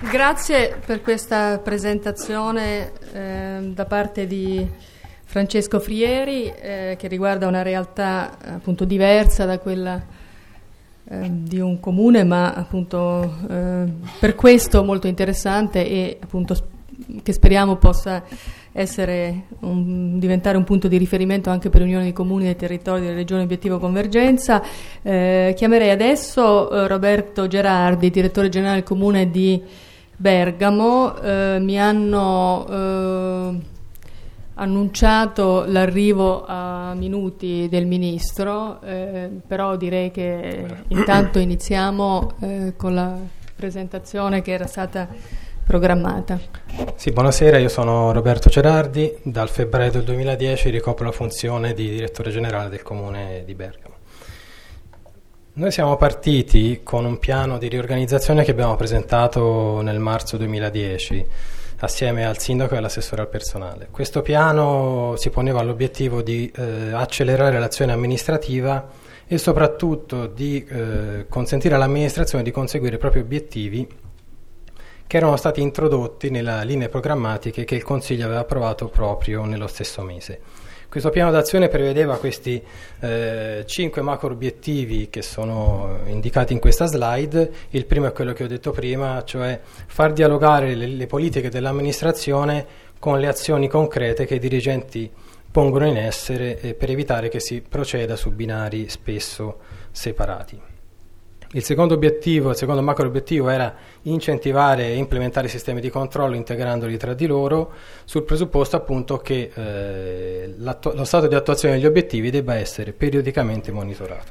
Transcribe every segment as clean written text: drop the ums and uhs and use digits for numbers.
Grazie per questa presentazione da parte di Francesco Frieri, che riguarda una realtà appunto diversa da quella di un comune, ma appunto per questo molto interessante e appunto che speriamo possa diventare un punto di riferimento anche per l'Unione dei Comuni dei Territori della Regione Obiettivo Convergenza. Chiamerei adesso Roberto Gerardi, direttore generale del Comune di Bergamo. Mi hanno annunciato l'arrivo a minuti del Ministro, però direi che intanto iniziamo con la presentazione che era stata programmata. Sì, buonasera, io sono Roberto Gerardi, dal febbraio del 2010 ricopro la funzione di direttore generale del Comune di Bergamo. Noi siamo partiti con un piano di riorganizzazione che abbiamo presentato nel marzo 2010 assieme al sindaco e all'assessore al personale. Questo piano si poneva l'obiettivo di accelerare l'azione amministrativa e soprattutto di consentire all'amministrazione di conseguire i propri obiettivi che erano stati introdotti nelle linee programmatiche che il Consiglio aveva approvato proprio nello stesso mese. Questo piano d'azione prevedeva questi 5 macro obiettivi che sono indicati in questa slide. Il primo è quello che ho detto prima, cioè far dialogare le politiche dell'amministrazione con le azioni concrete che i dirigenti pongono in essere per evitare che si proceda su binari spesso separati. Il secondo macro obiettivo era incentivare e implementare sistemi di controllo integrandoli tra di loro, sul presupposto appunto che lo stato di attuazione degli obiettivi debba essere periodicamente monitorato.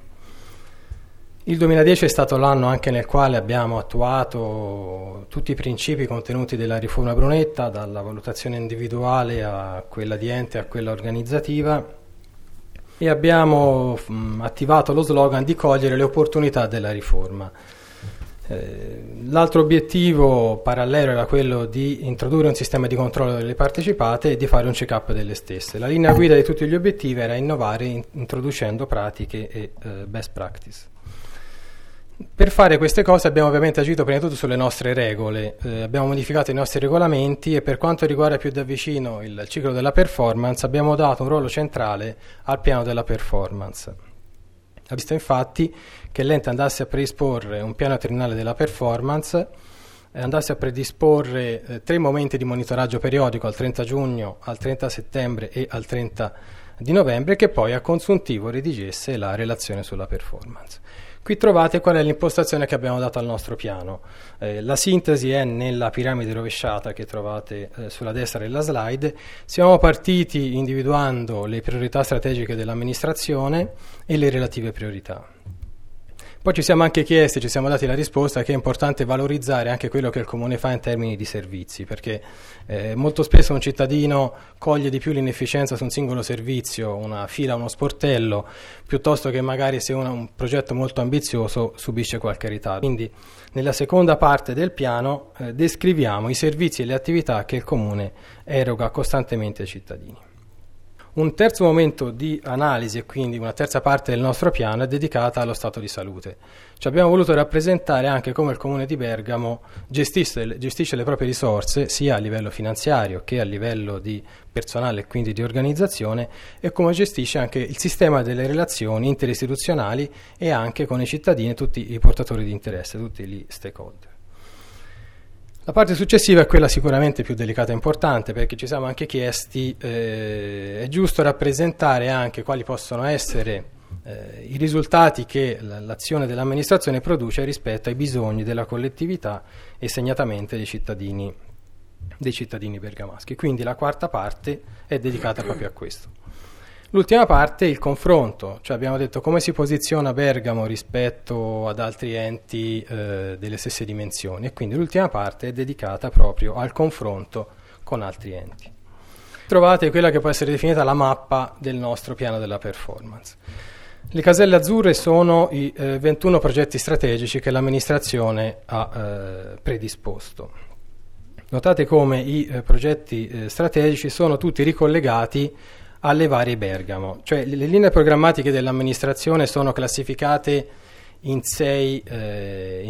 Il 2010 è stato l'anno anche nel quale abbiamo attuato tutti i principi contenuti della riforma Brunetta, dalla valutazione individuale a quella di ente a quella organizzativa, e abbiamo attivato lo slogan di cogliere le opportunità della riforma. L'altro obiettivo parallelo era quello di introdurre un sistema di controllo delle partecipate e di fare un check-up delle stesse. La linea guida di tutti gli obiettivi era innovare introducendo pratiche e best practice. Per fare queste cose abbiamo ovviamente agito prima di tutto sulle nostre regole, abbiamo modificato i nostri regolamenti e per quanto riguarda più da vicino il ciclo della performance abbiamo dato un ruolo centrale al piano della performance. Ha visto infatti che l'ente andasse a predisporre un piano triennale della performance, andasse a predisporre 3 momenti di monitoraggio periodico al 30 giugno, al 30 settembre e al 30 di novembre, che poi a consuntivo redigesse la relazione sulla performance. Qui trovate qual è l'impostazione che abbiamo dato al nostro piano. La sintesi è nella piramide rovesciata che trovate sulla destra della slide. Siamo partiti individuando le priorità strategiche dell'amministrazione e le relative priorità. Poi ci siamo anche chiesti, ci siamo dati la risposta che è importante valorizzare anche quello che il Comune fa in termini di servizi, perché molto spesso un cittadino coglie di più l'inefficienza su un singolo servizio, una fila, uno sportello, piuttosto che magari se un progetto molto ambizioso subisce qualche ritardo. Quindi nella seconda parte del piano descriviamo i servizi e le attività che il Comune eroga costantemente ai cittadini. Un terzo momento di analisi e quindi una terza parte del nostro piano è dedicata allo stato di salute. Ci abbiamo voluto rappresentare anche come il Comune di Bergamo gestisce le proprie risorse sia a livello finanziario che a livello di personale e quindi di organizzazione e come gestisce anche il sistema delle relazioni interistituzionali e anche con i cittadini e tutti i portatori di interesse, tutti gli stakeholder. La parte successiva è quella sicuramente più delicata e importante perché ci siamo anche chiesti è giusto rappresentare anche quali possono essere i risultati che l'azione dell'amministrazione produce rispetto ai bisogni della collettività e segnatamente dei cittadini bergamaschi. Quindi la quarta parte è dedicata proprio a questo. L'ultima parte è il confronto, cioè abbiamo detto come si posiziona Bergamo rispetto ad altri enti delle stesse dimensioni e quindi l'ultima parte è dedicata proprio al confronto con altri enti. Trovate quella che può essere definita la mappa del nostro piano della performance. Le caselle azzurre sono i 21 progetti strategici che l'amministrazione ha predisposto. Notate come i progetti strategici sono tutti ricollegati alle varie Bergamo, cioè le linee programmatiche dell'amministrazione sono classificate in sei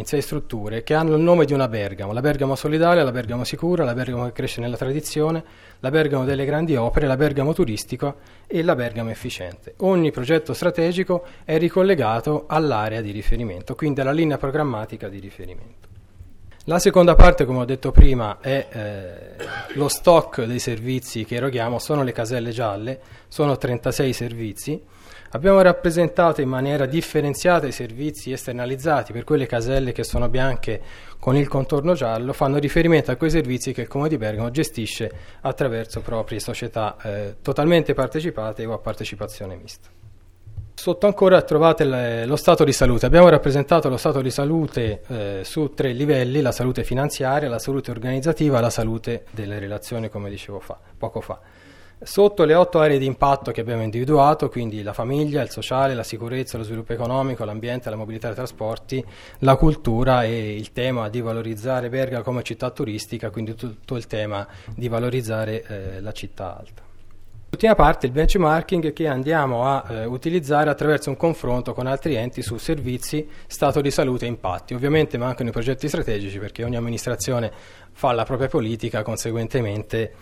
in 6 strutture che hanno il nome di una Bergamo: la Bergamo solidale, la Bergamo sicura, la Bergamo che cresce nella tradizione, la Bergamo delle grandi opere, la Bergamo turistica e la Bergamo efficiente. Ogni progetto strategico è ricollegato all'area di riferimento, quindi alla linea programmatica di riferimento. La seconda parte, come ho detto prima, è lo stock dei servizi che eroghiamo, sono le caselle gialle, sono 36 servizi. Abbiamo rappresentato in maniera differenziata i servizi esternalizzati, per quelle caselle che sono bianche con il contorno giallo fanno riferimento a quei servizi che il Comune di Bergamo gestisce attraverso proprie società totalmente partecipate o a partecipazione mista. Sotto ancora trovate lo stato di salute. Abbiamo rappresentato lo stato di salute su 3 livelli: la salute finanziaria, la salute organizzativa e la salute delle relazioni, come dicevo poco fa. Sotto le 8 aree di impatto che abbiamo individuato, quindi la famiglia, il sociale, la sicurezza, lo sviluppo economico, l'ambiente, la mobilità e i trasporti, la cultura e il tema di valorizzare Bergamo come città turistica, quindi tutto il tema di valorizzare la città alta. L'ultima parte, il benchmarking, che andiamo a utilizzare attraverso un confronto con altri enti su servizi, stato di salute e impatti. Ovviamente mancano i progetti strategici perché ogni amministrazione fa la propria politica, conseguentemente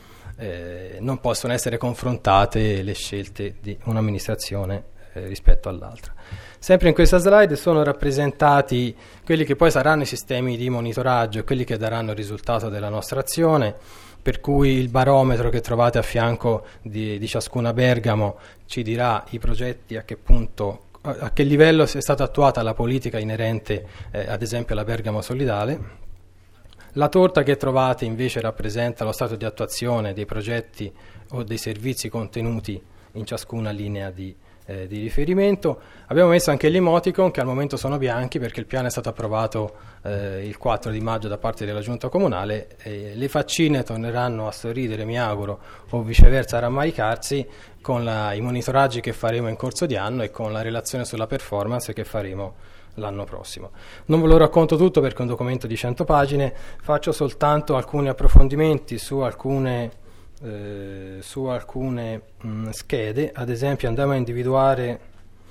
non possono essere confrontate le scelte di un'amministrazione rispetto all'altra. Sempre in questa slide sono rappresentati quelli che poi saranno i sistemi di monitoraggio e quelli che daranno il risultato della nostra azione, per cui il barometro che trovate a fianco di ciascuna Bergamo ci dirà i progetti, a che punto, a che livello è stata attuata la politica inerente ad esempio alla Bergamo solidale. La torta che trovate invece rappresenta lo stato di attuazione dei progetti o dei servizi contenuti in ciascuna linea di riferimento. Abbiamo messo anche gli emoticon, che al momento sono bianchi perché il piano è stato approvato il 4 di maggio da parte della Giunta Comunale. Le faccine torneranno a sorridere, mi auguro, o viceversa a rammaricarsi, con i monitoraggi che faremo in corso di anno e con la relazione sulla performance che faremo l'anno prossimo. Non ve lo racconto tutto perché è un documento di 100 pagine, faccio soltanto alcuni approfondimenti su alcune schede. Ad esempio andiamo a individuare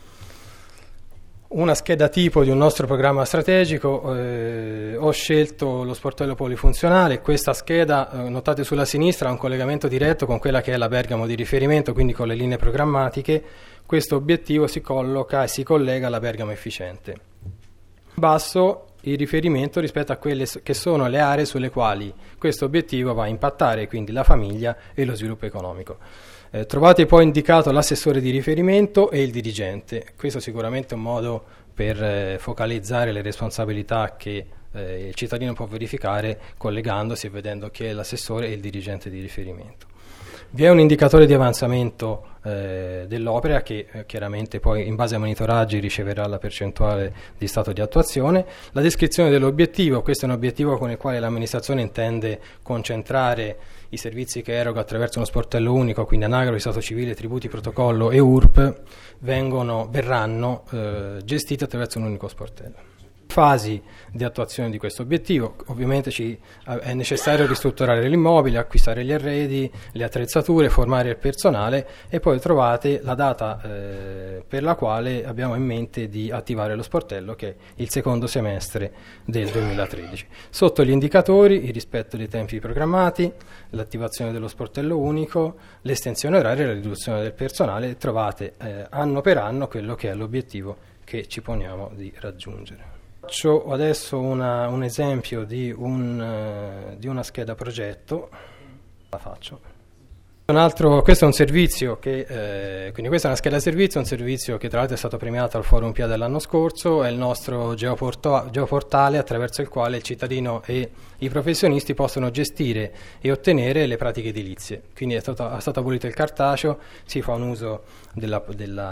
una scheda tipo di un nostro programma strategico. Ho scelto lo sportello polifunzionale. Questa scheda, notate sulla sinistra, ha un collegamento diretto con quella che è la Bergamo di riferimento, quindi con le linee programmatiche. Questo obiettivo si colloca e si collega alla Bergamo efficiente. In basso il riferimento rispetto a quelle che sono le aree sulle quali questo obiettivo va a impattare, quindi la famiglia e lo sviluppo economico. Trovate poi indicato l'assessore di riferimento e il dirigente. Questo sicuramente è un modo per focalizzare le responsabilità che il cittadino può verificare collegandosi e vedendo chi è l'assessore e il dirigente di riferimento. Vi è un indicatore di avanzamento dell'opera che chiaramente poi in base ai monitoraggi riceverà la percentuale di stato di attuazione. La descrizione dell'obiettivo: questo è un obiettivo con il quale l'amministrazione intende concentrare i servizi che eroga attraverso uno sportello unico, quindi anagrafe, stato civile, tributi, protocollo e URP verranno gestiti attraverso un unico sportello. Fasi di attuazione di questo obiettivo: ovviamente è necessario ristrutturare l'immobile, acquistare gli arredi, le attrezzature, formare il personale, e poi trovate la data per la quale abbiamo in mente di attivare lo sportello, che è il secondo semestre del 2013. Sotto gli indicatori: il rispetto dei tempi programmati, l'attivazione dello sportello unico, l'estensione oraria e la riduzione del personale. Trovate anno per anno quello che è l'obiettivo che ci poniamo di raggiungere. Faccio adesso un esempio di una scheda progetto. La faccio. Questo è un servizio quindi questa è una scheda servizio, un servizio che tra l'altro è stato premiato al Forum PIA dell'anno scorso. È il nostro geoportale attraverso il quale il cittadino e i professionisti possono gestire e ottenere le pratiche edilizie. Quindi è stato abolito il cartaceo, si fa un uso della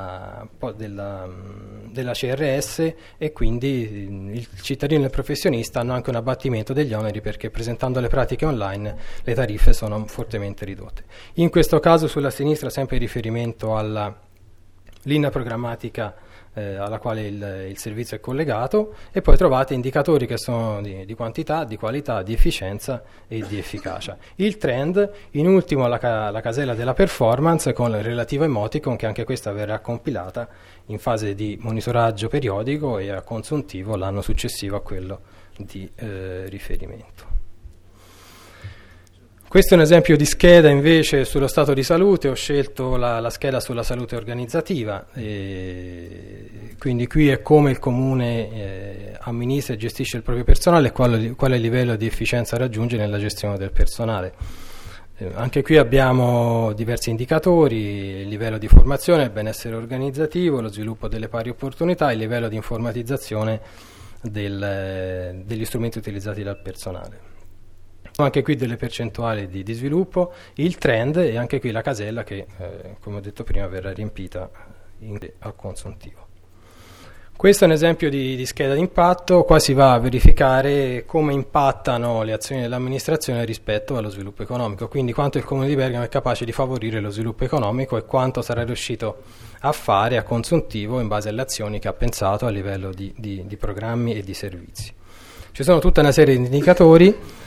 CRS, e quindi il cittadino e il professionista hanno anche un abbattimento degli oneri, perché presentando le pratiche online le tariffe sono fortemente ridotte. In questo caso sulla sinistra sempre in riferimento alla linea programmatica alla quale il servizio è collegato, e poi trovate indicatori che sono di quantità, di qualità, di efficienza e di efficacia. Il trend, in ultimo la casella della performance con il relativo emoticon, che anche questa verrà compilata in fase di monitoraggio periodico e a consuntivo l'anno successivo a quello di riferimento. Questo è un esempio di scheda invece sullo stato di salute. Ho scelto la scheda sulla salute organizzativa, quindi qui è come il comune amministra e gestisce il proprio personale e quale livello di efficienza raggiunge nella gestione del personale. Anche qui abbiamo diversi indicatori: il livello di formazione, il benessere organizzativo, lo sviluppo delle pari opportunità, il livello di informatizzazione degli strumenti utilizzati dal personale. Anche qui delle percentuali di sviluppo, il trend, e anche qui la casella che, come ho detto prima, verrà riempita al consuntivo. Questo è un esempio di scheda di impatto. Qua si va a verificare come impattano le azioni dell'amministrazione rispetto allo sviluppo economico, quindi quanto il Comune di Bergamo è capace di favorire lo sviluppo economico e quanto sarà riuscito a fare a consuntivo in base alle azioni che ha pensato a livello di programmi e di servizi. Ci sono tutta una serie di indicatori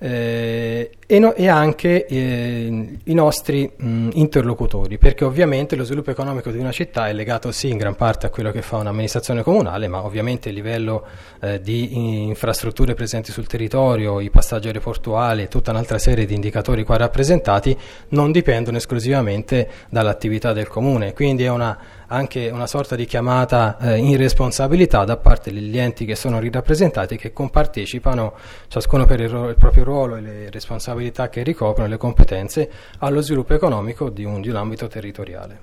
e anche i nostri interlocutori, perché ovviamente lo sviluppo economico di una città è legato sì in gran parte a quello che fa un'amministrazione comunale, ma ovviamente il livello di infrastrutture presenti sul territorio, i passaggi aeroportuali e tutta un'altra serie di indicatori qua rappresentati non dipendono esclusivamente dall'attività del comune, quindi è anche una sorta di chiamata in responsabilità da parte degli enti che sono rirappresentati, che compartecipano ciascuno per il proprio ruolo e le responsabilità che ricoprono, le competenze, allo sviluppo economico di un ambito territoriale.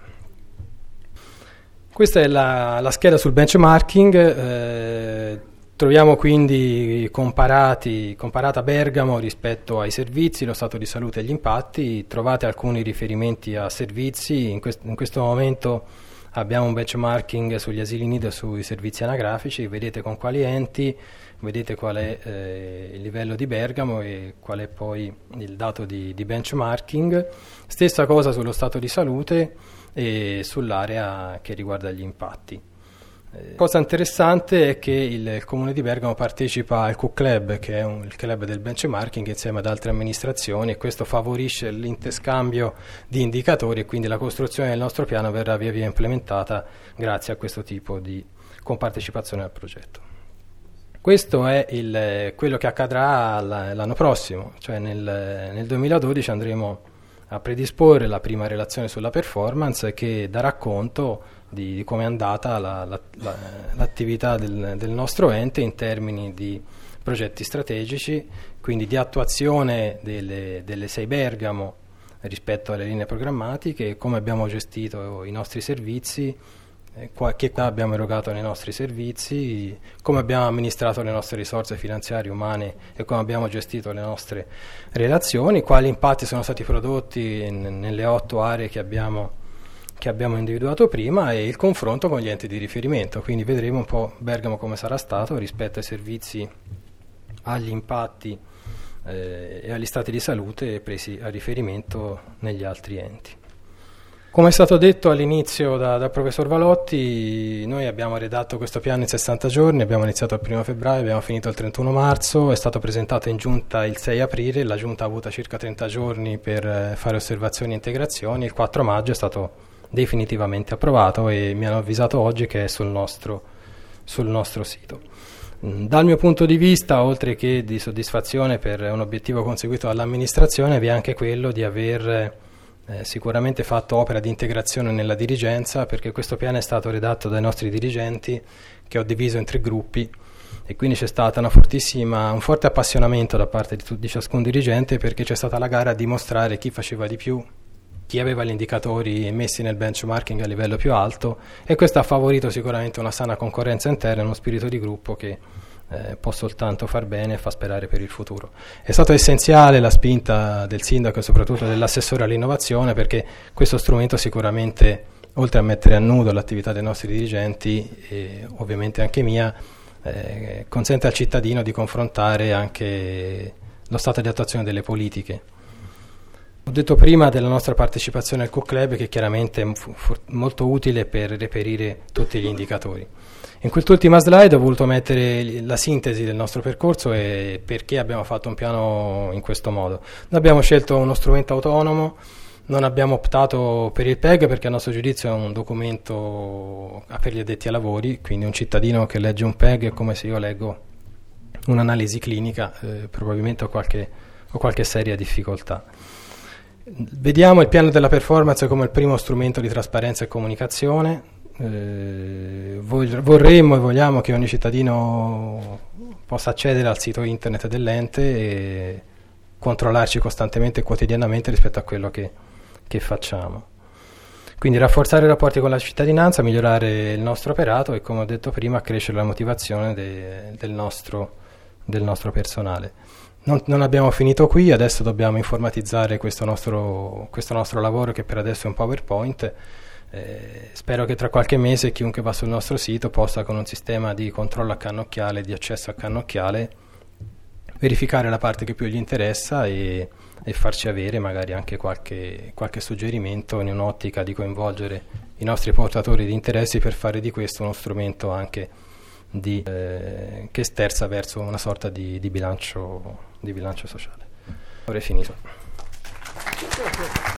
Questa è la scheda sul benchmarking. Troviamo quindi comparata Bergamo rispetto ai servizi, lo stato di salute e gli impatti. Trovate alcuni riferimenti a servizi. In questo momento abbiamo un benchmarking sugli asili nido e sui servizi anagrafici. Vedete con quali enti, vedete qual è il livello di Bergamo e qual è poi il dato di benchmarking. Stessa cosa sullo stato di salute e sull'area che riguarda gli impatti. Cosa interessante è che il Comune di Bergamo partecipa al Q-Club, che è il club del benchmarking, insieme ad altre amministrazioni, e questo favorisce l'interscambio di indicatori, e quindi la costruzione del nostro piano verrà via via implementata grazie a questo tipo di compartecipazione al progetto. Questo è quello che accadrà l'anno prossimo, cioè nel 2012 andremo a predisporre la prima relazione sulla performance, che darà conto di come è andata l'attività del nostro ente in termini di progetti strategici, quindi di attuazione delle 6 Bergamo rispetto alle linee programmatiche, come abbiamo gestito i nostri servizi, che abbiamo erogato nei nostri servizi, come abbiamo amministrato le nostre risorse finanziarie umane e come abbiamo gestito le nostre relazioni, quali impatti sono stati prodotti nelle 8 aree che abbiamo individuato prima, e il confronto con gli enti di riferimento. Quindi vedremo un po' Bergamo come sarà stato rispetto ai servizi, agli impatti e agli stati di salute presi a riferimento negli altri enti. Come è stato detto all'inizio dal professor Valotti, noi abbiamo redatto questo piano in 60 giorni, abbiamo iniziato il 1 febbraio, abbiamo finito il 31 marzo, è stato presentato in giunta il 6 aprile, la giunta ha avuto circa 30 giorni per fare osservazioni e integrazioni, il 4 maggio è stato definitivamente approvato e mi hanno avvisato oggi che è sul nostro sito. Dal mio punto di vista, oltre che di soddisfazione per un obiettivo conseguito dall'amministrazione, vi è anche quello di aver sicuramente fatto opera di integrazione nella dirigenza, perché questo piano è stato redatto dai nostri dirigenti, che ho diviso in 3 gruppi, e quindi c'è stato un forte appassionamento da parte di ciascun dirigente, perché c'è stata la gara a dimostrare chi faceva di più, chi aveva gli indicatori messi nel benchmarking a livello più alto, e questo ha favorito sicuramente una sana concorrenza interna, uno spirito di gruppo che può soltanto far bene e fa sperare per il futuro. È stato essenziale la spinta del sindaco e soprattutto dell'assessore all'innovazione, perché questo strumento sicuramente, oltre a mettere a nudo l'attività dei nostri dirigenti e ovviamente anche mia, consente al cittadino di confrontare anche lo stato di attuazione delle politiche. Ho detto prima della nostra partecipazione al Q-Club, che chiaramente è molto utile per reperire tutti gli indicatori. In quest'ultima slide ho voluto mettere la sintesi del nostro percorso e perché abbiamo fatto un piano in questo modo. Noi abbiamo scelto uno strumento autonomo, non abbiamo optato per il PEG perché a nostro giudizio è un documento per gli addetti ai lavori, quindi un cittadino che legge un PEG è come se io leggo un'analisi clinica, probabilmente ho qualche seria difficoltà. Vediamo il piano della performance come il primo strumento di trasparenza e comunicazione. Vorremmo e vogliamo che ogni cittadino possa accedere al sito internet dell'ente e controllarci costantemente e quotidianamente rispetto a quello che facciamo. Quindi rafforzare i rapporti con la cittadinanza, migliorare il nostro operato e, come ho detto prima, accrescere la motivazione del nostro personale. Non abbiamo finito qui, adesso dobbiamo informatizzare questo nostro lavoro, che per adesso è un PowerPoint. Spero che tra qualche mese chiunque va sul nostro sito possa, con un sistema di controllo a cannocchiale, di accesso a cannocchiale, verificare la parte che più gli interessa e farci avere magari anche qualche suggerimento in un'ottica di coinvolgere i nostri portatori di interessi per fare di questo uno strumento anche che sterza verso una sorta di bilancio sociale. Ora è finito.